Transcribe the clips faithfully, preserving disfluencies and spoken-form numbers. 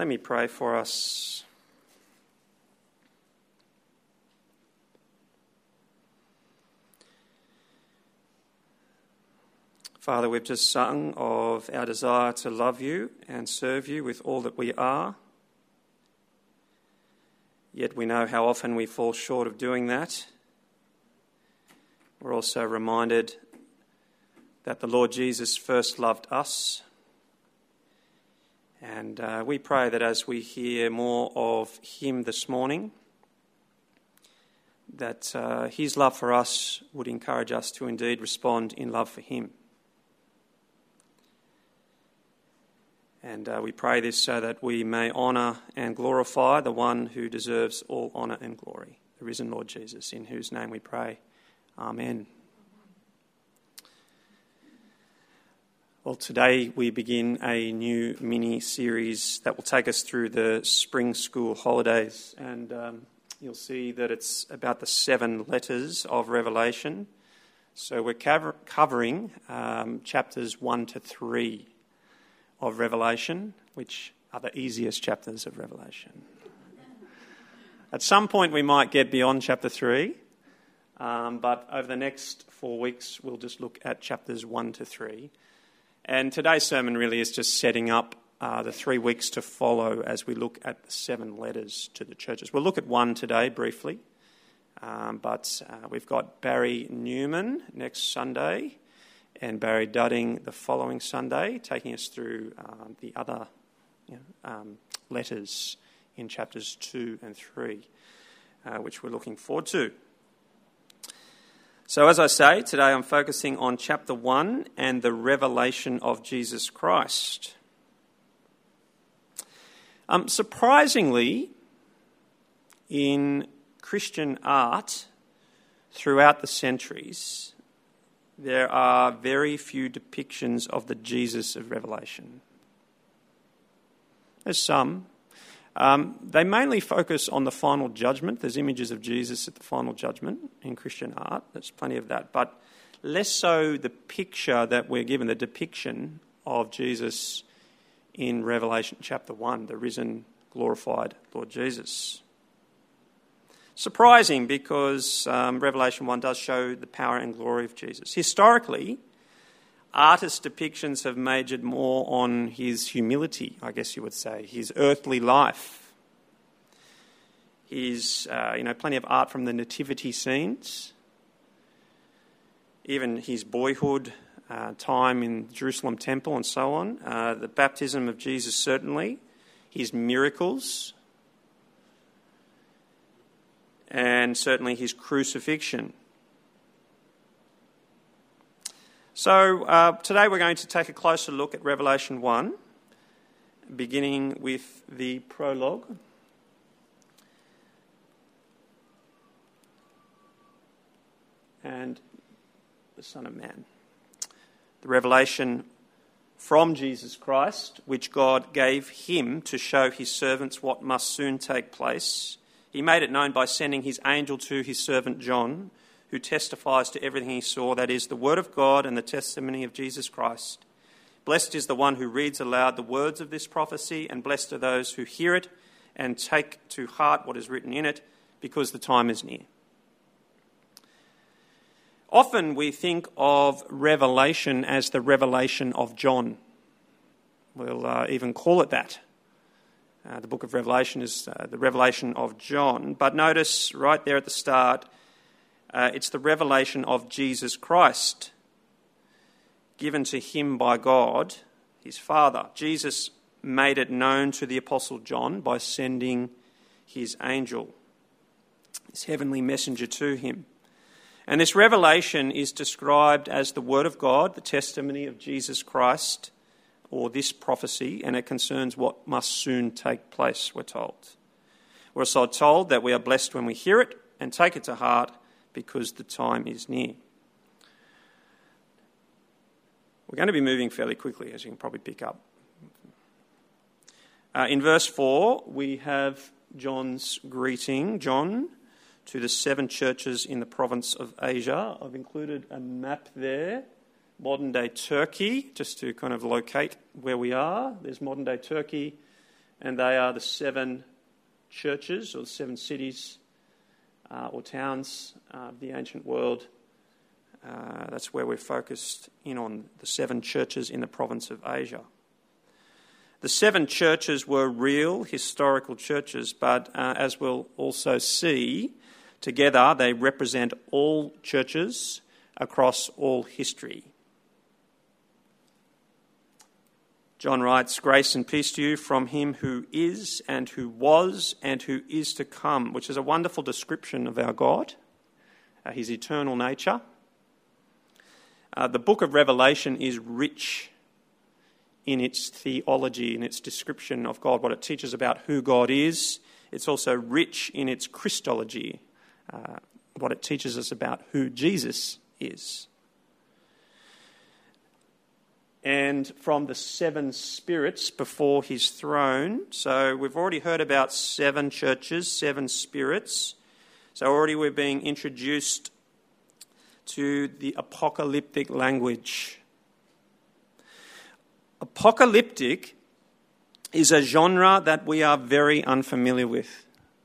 Let me pray for us. Father, we've just sung of our desire to love you and serve you with all that we are. Yet we know how often we fall short of doing that. We're also reminded that the Lord Jesus first loved us. And uh, we pray that as we hear more of him this morning, that uh, his love for us would encourage us to indeed respond in love for him. And uh, we pray this so that we may honour and glorify the one who deserves all honour and glory, the risen Lord Jesus, in whose name we pray. Amen. Well, today we begin a new mini-series that will take us through the spring school holidays. And um, you'll see that it's about the seven letters of Revelation. So we're cover- covering um, chapters one to three of Revelation, which are the easiest chapters of Revelation. At some point we might get beyond chapter three, um, but over the next four weeks we'll just look at chapters one to three. And today's sermon really is just setting up uh, the three weeks to follow as we look at the seven letters to the churches. We'll look at one today briefly, um, but uh, we've got Barry Newman next Sunday and Barry Dudding the following Sunday, taking us through um, the other you know, um, letters in chapters two and three, uh, which we're looking forward to. So as I say, today I'm focusing on chapter one and the revelation of Jesus Christ. Um, surprisingly, in Christian art throughout the centuries, there are very few depictions of the Jesus of Revelation. There's some. Um, they mainly focus on the final judgment. There's images of Jesus at the final judgment in Christian art. There's plenty of that. But less so the picture that we're given, the depiction of Jesus in Revelation chapter one, the risen, glorified Lord Jesus. Surprising because um, Revelation one does show the power and glory of Jesus. Historically, artist depictions have majored more on his humility, I guess you would say, his earthly life. His, uh, you know, plenty of art from the nativity scenes, even his boyhood, uh, time in Jerusalem temple and so on, uh, the baptism of Jesus certainly, his miracles, and certainly his crucifixion. So uh, today we're going to take a closer look at Revelation one, beginning with the prologue. And the Son of Man. The revelation from Jesus Christ, which God gave him to show his servants what must soon take place. He made it known by sending his angel to his servant John, who testifies to everything he saw, that is, the word of God and the testimony of Jesus Christ. Blessed is the one who reads aloud the words of this prophecy, and blessed are those who hear it and take to heart what is written in it, because the time is near. Often we think of Revelation as the revelation of John. We'll uh, even call it that. Uh, the book of Revelation is uh, the revelation of John. But notice right there at the start, uh, it's the revelation of Jesus Christ, given to him by God, his Father. Jesus made it known to the Apostle John by sending his angel, his heavenly messenger to him. And this revelation is described as the Word of God, the testimony of Jesus Christ, or this prophecy, and it concerns what must soon take place, we're told. We're also told that we are blessed when we hear it and take it to heart because the time is near. We're going to be moving fairly quickly, as you can probably pick up. Uh, in verse four, we have John's greeting. John, to the seven churches in the province of Asia. I've included a map there, modern-day Turkey, just to kind of locate where we are. There's modern-day Turkey, and they are the seven churches or the seven cities uh, or towns of the ancient world. Uh, that's where we're focused in on the seven churches in the province of Asia. The seven churches were real historical churches, but uh, as we'll also see, together they represent all churches across all history. John writes, "Grace and peace to you from him who is and who was and who is to come," which is a wonderful description of our God, uh, his eternal nature. Uh, the book of Revelation is rich in its theology, in its description of God, what it teaches about who God is. It's also rich in its Christology, uh, what it teaches us about who Jesus is. And from the seven spirits before his throne. So we've already heard about seven churches, seven spirits. So already we're being introduced to the apocalyptic language. Apocalyptic is a genre that we are very unfamiliar with.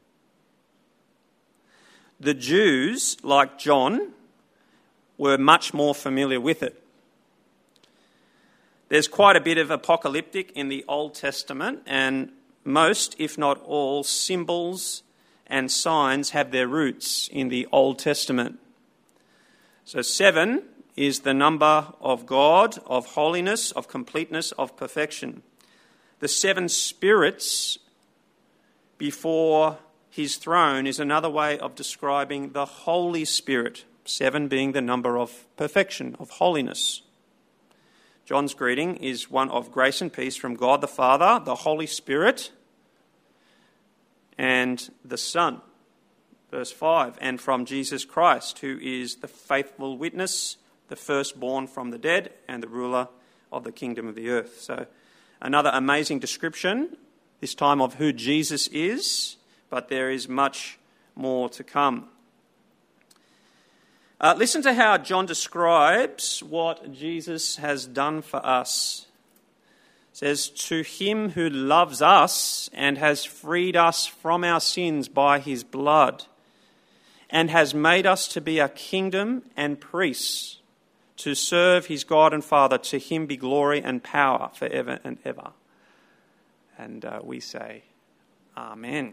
The Jews, like John, were much more familiar with it. There's quite a bit of apocalyptic in the Old Testament, and most, if not all, symbols and signs have their roots in the Old Testament. So seven is the number of God, of holiness, of completeness, of perfection. The seven spirits before his throne is another way of describing the Holy Spirit, seven being the number of perfection, of holiness. John's greeting is one of grace and peace from God the Father, the Holy Spirit, and the Son. Verse five, and from Jesus Christ, who is the faithful witness, the firstborn from the dead, and the ruler of the kingdom of the earth. So another amazing description, this time of who Jesus is, but there is much more to come. Uh, listen to how John describes what Jesus has done for us. It says, "To him who loves us and has freed us from our sins by his blood, and has made us to be a kingdom and priests, to serve his God and Father, to him be glory and power forever and ever." And uh, we say, Amen.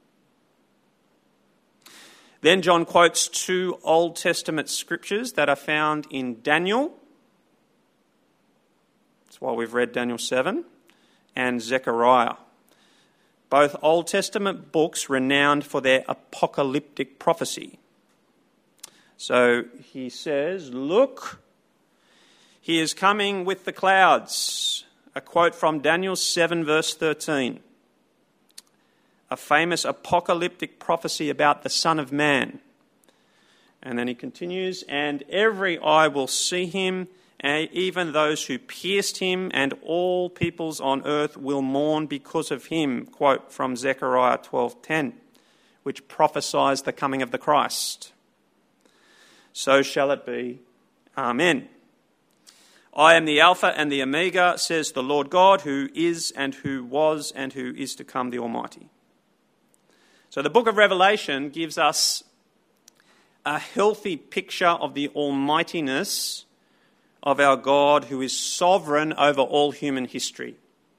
Then John quotes two Old Testament scriptures that are found in Daniel. That's why we've read Daniel seven, and Zechariah. Both Old Testament books renowned for their apocalyptic prophecy. So he says, "Look, he is coming with the clouds." A quote from Daniel seven verse thirteen. A famous apocalyptic prophecy about the Son of Man. And then he continues, "And every eye will see him, and even those who pierced him, and all peoples on earth will mourn because of him." Quote from Zechariah twelve ten, which prophesies the coming of the Christ. So shall it be. Amen. "I am the Alpha and the Omega, says the Lord God, who is and who was and who is to come, the Almighty." So the book of Revelation gives us a healthy picture of the almightiness of our God, who is sovereign over all human history.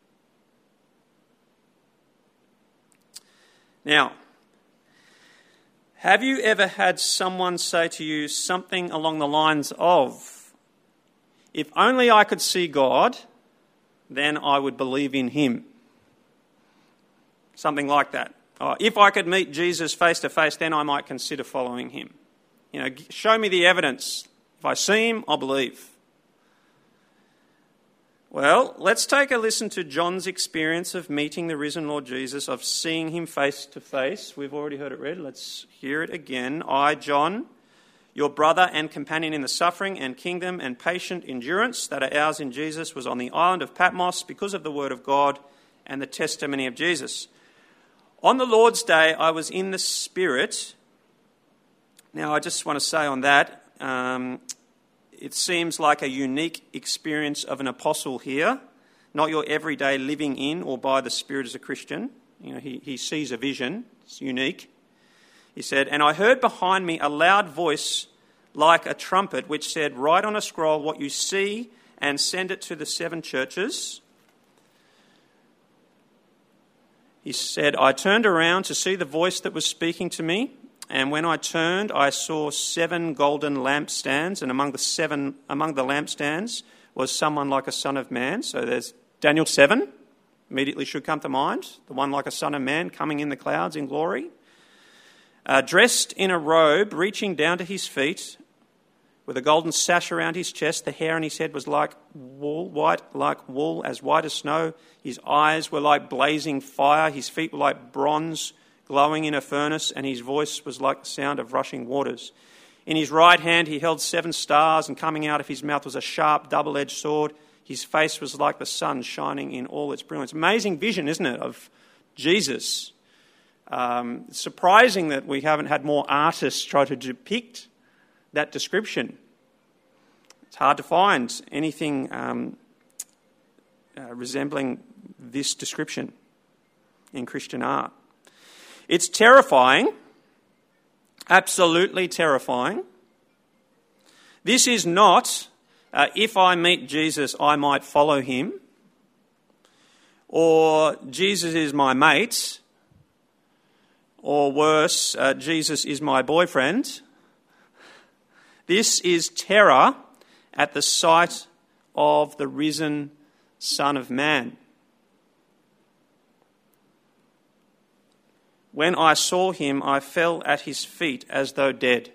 Now, have you ever had someone say to you something along the lines of, "If only I could see God, then I would believe in him"? Something like that. Oh, "if I could meet Jesus face to face, then I might consider following him. You know, show me the evidence. If I see him, I'll believe." Well, let's take a listen to John's experience of meeting the risen Lord Jesus, of seeing him face to face. We've already heard it read. Let's hear it again. "I, John, your brother and companion in the suffering and kingdom and patient endurance that are ours in Jesus, was on the island of Patmos because of the word of God and the testimony of Jesus. On the Lord's day, I was in the Spirit." Now, I just want to say on that, um, it seems like a unique experience of an apostle here, not your everyday living in or by the Spirit as a Christian. You know, he, he sees a vision. It's unique. He said, "And I heard behind me a loud voice like a trumpet, which said, 'Write on a scroll what you see and send it to the seven churches.'" He said, "I turned around to see the voice that was speaking to me, and when I turned, I saw seven golden lampstands, and among the seven, among the lampstands was someone like a son of man." So there's Daniel seven, immediately should come to mind, the one like a son of man coming in the clouds in glory. Uh, dressed in a robe reaching down to his feet, with a golden sash around his chest. The hair on his head was like wool, white like wool, as white as snow. His eyes were like blazing fire. His feet were like bronze glowing in a furnace, and his voice was like the sound of rushing waters. In his right hand he held seven stars, and coming out of his mouth was a sharp double-edged sword. His face was like the sun shining in all its brilliance. Amazing vision, isn't it, of Jesus? Um, it's surprising that we haven't had more artists try to depict that description. It's hard to find anything um, uh, resembling this description in Christian art. It's terrifying, absolutely terrifying. This is not, uh, if I meet Jesus, I might follow him, or Jesus is my mate, or worse, uh, Jesus is my boyfriend. This is terror at the sight of the risen Son of Man. When I saw him, I fell at his feet as though dead.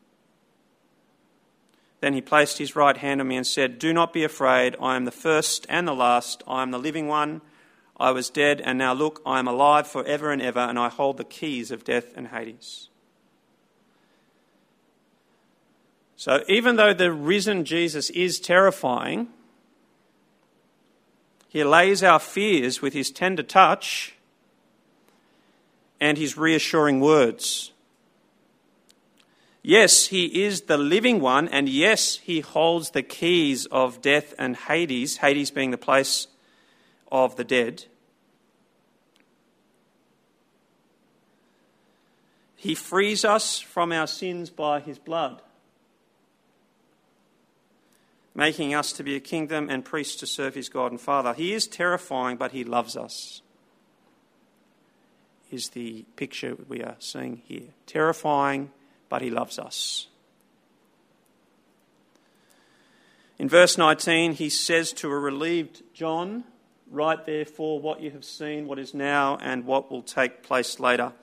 Then he placed his right hand on me and said, "Do not be afraid. I am the first and the last. I am the living one. I was dead, and now look, I am alive forever and ever, and I hold the keys of death and Hades." So even though the risen Jesus is terrifying, he allays our fears with his tender touch and his reassuring words. Yes, he is the living one, and yes, he holds the keys of death and Hades, Hades being the place of the dead. He frees us from our sins by his blood, making us to be a kingdom and priests to serve his God and Father. He is terrifying, but he loves us, is the picture we are seeing here. Terrifying, but he loves us. In verse nineteen, he says to a relieved John, "Write therefore what you have seen, what is now, and what will take place later."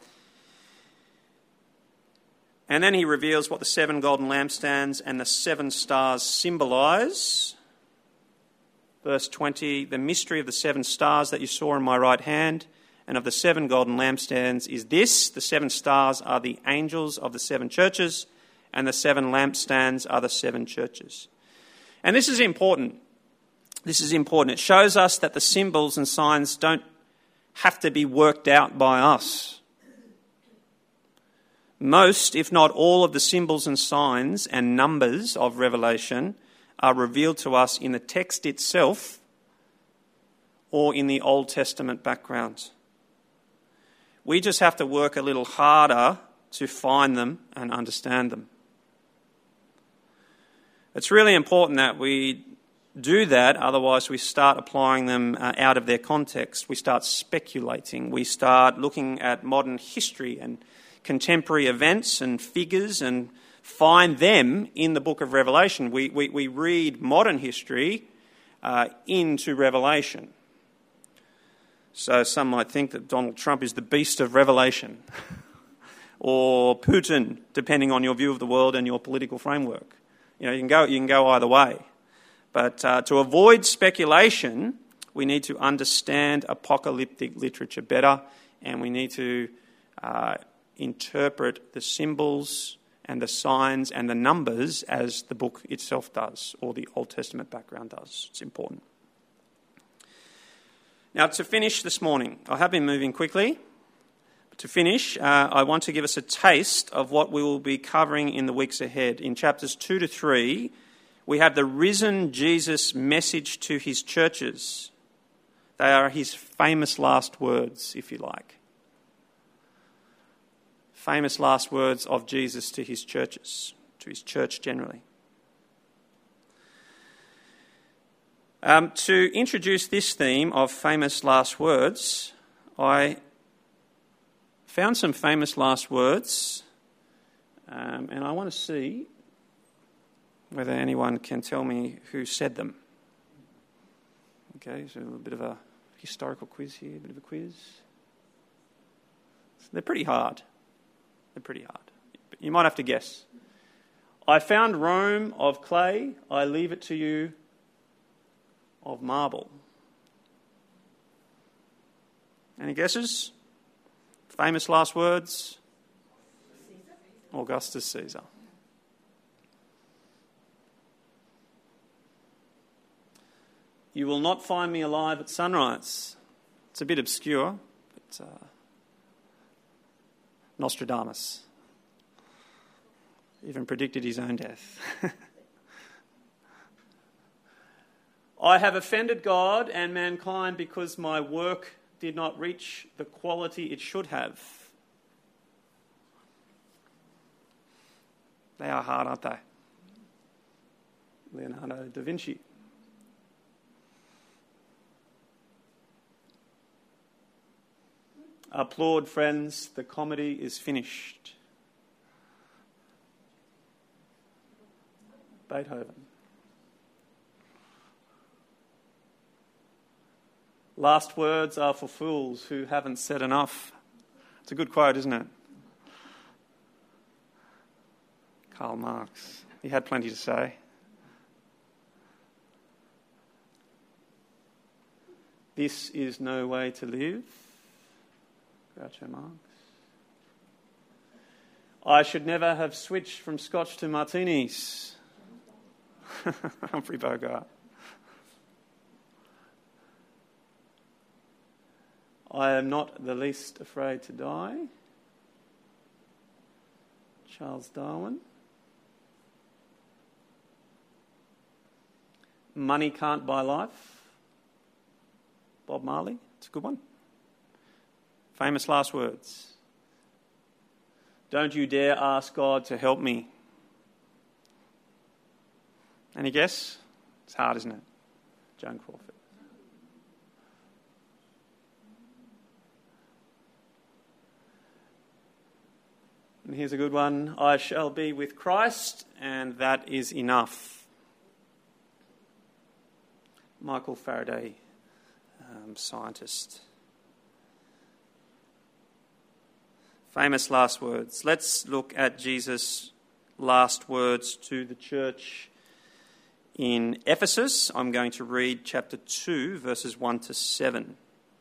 And then he reveals what the seven golden lampstands and the seven stars symbolise. Verse twenty, "The mystery of the seven stars that you saw in my right hand and of the seven golden lampstands is this: the seven stars are the angels of the seven churches, and the seven lampstands are the seven churches." And this is important. This is important. It shows us that the symbols and signs don't have to be worked out by us. Most, if not all, of the symbols and signs and numbers of Revelation are revealed to us in the text itself or in the Old Testament background. We just have to work a little harder to find them and understand them. It's really important that we do that, otherwise we start applying them uh, out of their context. We start speculating. We start looking at modern history and contemporary events and figures and find them in the book of Revelation. We, we, we read modern history uh, into Revelation. So some might think that Donald Trump is the beast of Revelation or Putin, depending on your view of the world and your political framework. You know, you can go, you can go either way. But uh, to avoid speculation, we need to understand apocalyptic literature better, and we need to uh, interpret the symbols and the signs and the numbers as the book itself does, or the Old Testament background does. It's important. Now, to finish this morning, I have been moving quickly. To finish, uh, I want to give us a taste of what we will be covering in the weeks ahead. In chapters two to three, we have the risen Jesus' message to his churches. They are his famous last words, if you like. Famous last words of Jesus to his churches, to his church generally. Um, to introduce this theme of famous last words, I found some famous last words, um, and I want to see whether anyone can tell me who said them. Okay, so a bit of a historical quiz here, a bit of a quiz. They're pretty hard. They're pretty hard. But you might have to guess. I found Rome of clay, I leave it to you of marble. Any guesses? Famous last words? Caesar. Augustus Caesar. You will not find me alive at sunrise. It's a bit obscure, but uh, Nostradamus even predicted his own death. I have offended God and mankind because my work did not reach the quality it should have. They are hard, aren't they? Leonardo da Vinci. Applaud, friends, the comedy is finished. Beethoven. Last words are for fools who haven't said enough. It's a good quote, isn't it? Karl Marx. He had plenty to say. This is no way to live. Groucho Marx. I should never have switched from Scotch to martinis. Humphrey Bogart. I am not the least afraid to die. Charles Darwin. Money can't buy life. Bob Marley. It's a good one. Famous last words. Don't you dare ask God to help me. Any guess? It's hard, isn't it? Joan Crawford. And here's a good one. I shall be with Christ, and that is enough. Michael Faraday, um, scientist. Famous last words. Let's look at Jesus' last words to the church in Ephesus. I'm going to read chapter two, verses one to seven.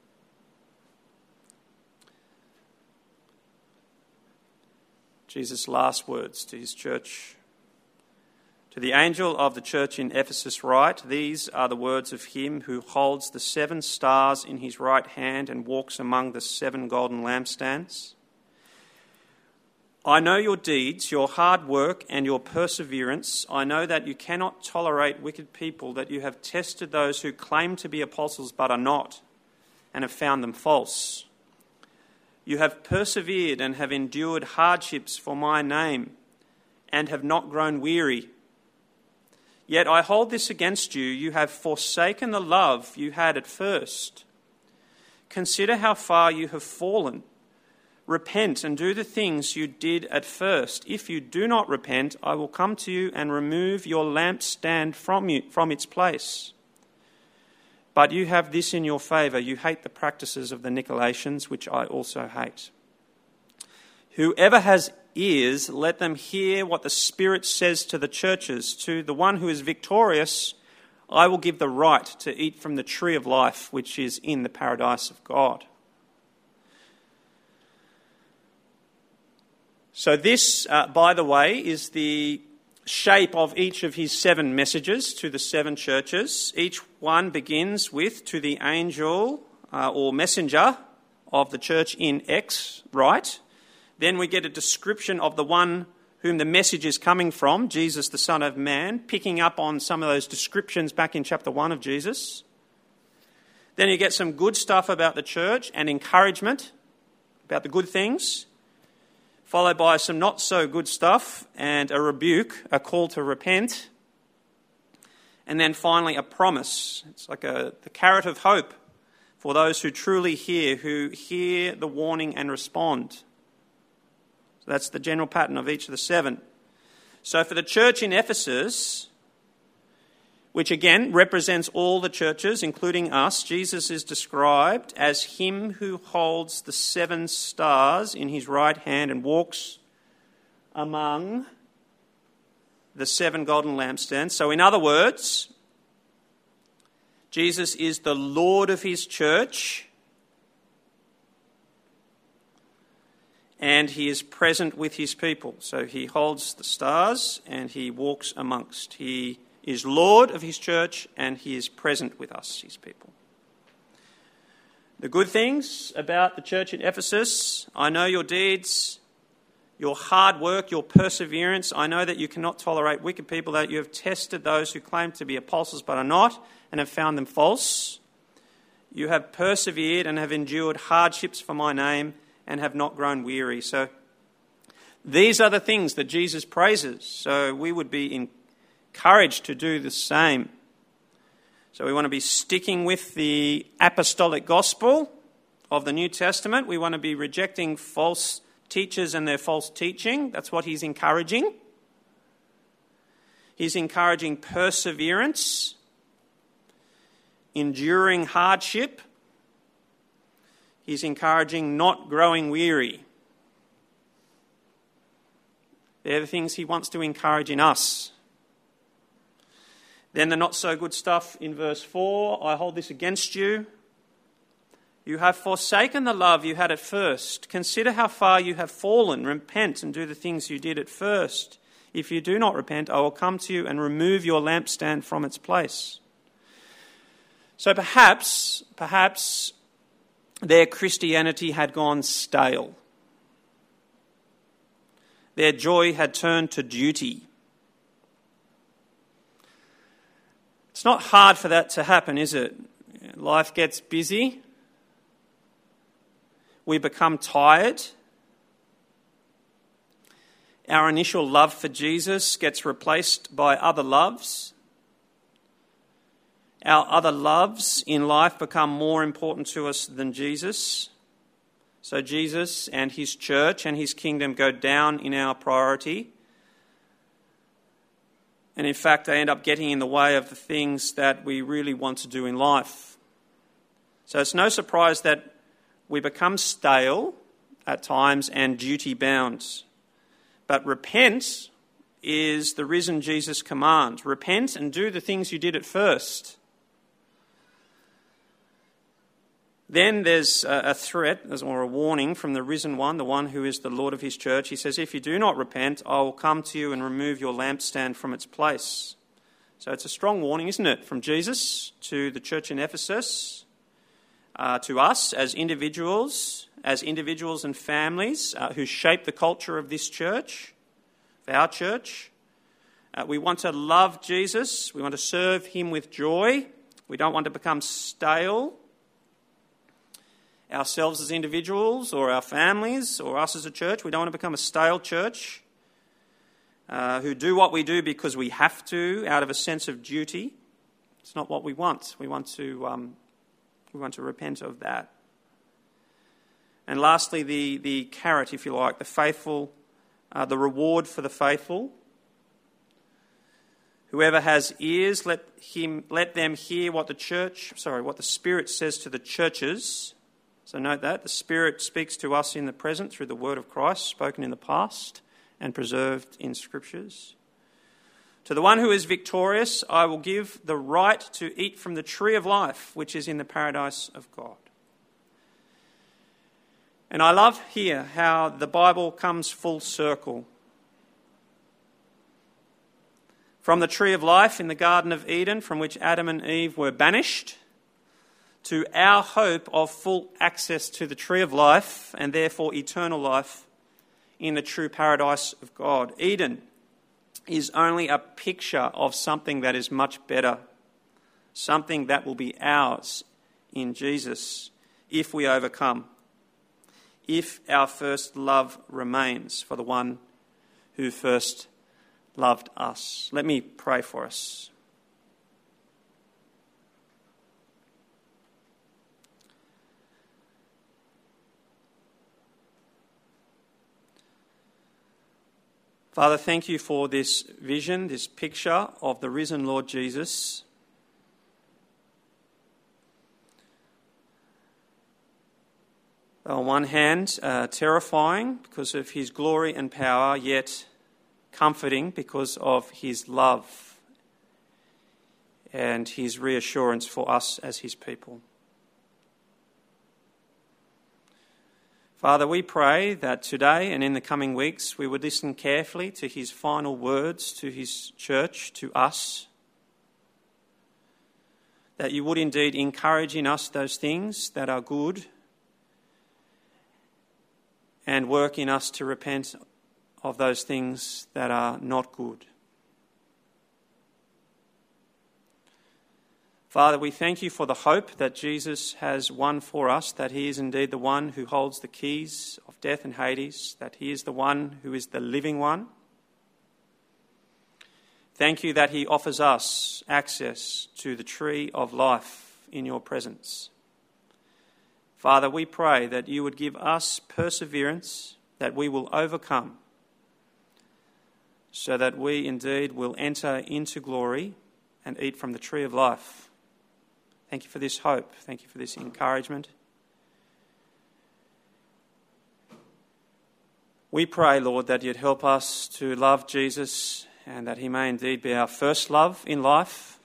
Jesus' last words to his church. To the angel of the church in Ephesus write, these are the words of him who holds the seven stars in his right hand and walks among the seven golden lampstands. I know your deeds, your hard work and your perseverance. I know that you cannot tolerate wicked people, that you have tested those who claim to be apostles but are not, and have found them false. You have persevered and have endured hardships for my name, and have not grown weary. Yet I hold this against you, you have forsaken the love you had at first. Consider how far you have fallen. Repent and do the things you did at first. If you do not repent, I will come to you and remove your lampstand from you, from its place. But you have this in your favour. You hate the practices of the Nicolaitans, which I also hate. Whoever has ears, let them hear what the Spirit says to the churches. To the one who is victorious, I will give the right to eat from the tree of life, which is in the paradise of God. So this, uh, by the way, is the shape of each of his seven messages to the seven churches. Each one begins with, to the angel uh, or messenger of the church in X, right? Then we get a description of the one whom the message is coming from, Jesus, the Son of Man, picking up on some of those descriptions back in chapter one of Jesus. Then you get some good stuff about the church and encouragement about the good things, followed by some not so good stuff and a rebuke, a call to repent, and then finally a promise. It's like a the carrot of hope for those who truly hear, who hear the warning and respond. So that's the general pattern of each of the seven. So for the church in Ephesus, which again represents all the churches, including us, Jesus is described as him who holds the seven stars in his right hand and walks among the seven golden lampstands. So in other words, Jesus is the Lord of his church, and he is present with his people. So he holds the stars and he walks amongst. He is Lord of his church and he is present with us, his people. The good things about the church at Ephesus: I know your deeds, your hard work, your perseverance. I know that you cannot tolerate wicked people, that you have tested those who claim to be apostles but are not, and have found them false. You have persevered and have endured hardships for my name and have not grown weary. So these are the things that Jesus praises. So we would be encouraged to do the same. So we want to be sticking with the apostolic gospel of the New Testament. We want to be rejecting false teachers and their false teaching. That's what he's encouraging. He's encouraging perseverance, enduring hardship. He's encouraging not growing weary. They're the things he wants to encourage in us. Then the not so good stuff in verse four: I hold this against you. You have forsaken the love you had at first. Consider how far you have fallen. Repent and do the things you did at first. If you do not repent, I will come to you and remove your lampstand from its place. So perhaps, perhaps their Christianity had gone stale. Their joy had turned to duty. It's not hard for that to happen, is it? Life gets busy. We become tired. Our initial love for Jesus gets replaced by other loves. Our other loves in life become more important to us than Jesus. So Jesus and his church and his kingdom go down in our priority. And in fact, they end up getting in the way of the things that we really want to do in life. So it's no surprise that we become stale at times and duty-bound. But repent is the risen Jesus' command. Repent and do the things you did at first. Then there's a threat or a warning from the risen one, the one who is the Lord of his church. He says, if you do not repent, I will come to you and remove your lampstand from its place. So it's a strong warning, isn't it, from Jesus to the church in Ephesus, uh, to us as individuals, as individuals and families uh, who shape the culture of this church, of our church. Uh, we want to love Jesus. We want to serve him with joy. We don't want to become stale ourselves as individuals or our families or us as a church. We don't want to become a stale church uh, who do what we do because we have to out of a sense of duty. It's not what we want. We want to um, we want to repent of that. And lastly, the, the carrot, if you like, the faithful, uh, the reward for the faithful. Whoever has ears, let him let them hear what the church, sorry, what the Spirit says to the churches. So note that the Spirit speaks to us in the present through the word of Christ, spoken in the past and preserved in Scriptures. To the one who is victorious, I will give the right to eat from the tree of life, which is in the paradise of God. And I love here how the Bible comes full circle. From the tree of life in the Garden of Eden, from which Adam and Eve were banished, to our hope of full access to the tree of life and therefore eternal life in the true paradise of God. Eden is only a picture of something that is much better, something that will be ours in Jesus if we overcome, if our first love remains for the one who first loved us. Let me pray for us. Father, thank you for this vision, this picture of the risen Lord Jesus. On one hand, uh, terrifying because of his glory and power, yet comforting because of his love and his reassurance for us as his people. Father, we pray that today and in the coming weeks we would listen carefully to his final words to his church, to us, that you would indeed encourage in us those things that are good and work in us to repent of those things that are not good. Father, we thank you for the hope that Jesus has won for us, that he is indeed the one who holds the keys of death and Hades, that he is the one who is the living one. Thank you that he offers us access to the tree of life in your presence. Father, we pray that you would give us perseverance, that we will overcome, so that we indeed will enter into glory and eat from the tree of life. Thank you for this hope. Thank you for this encouragement. We pray, Lord, that you'd help us to love Jesus and that he may indeed be our first love in life,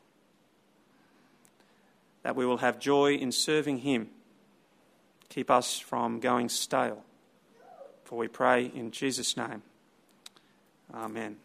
that we will have joy in serving him. Keep us from going stale. For we pray in Jesus' name. Amen.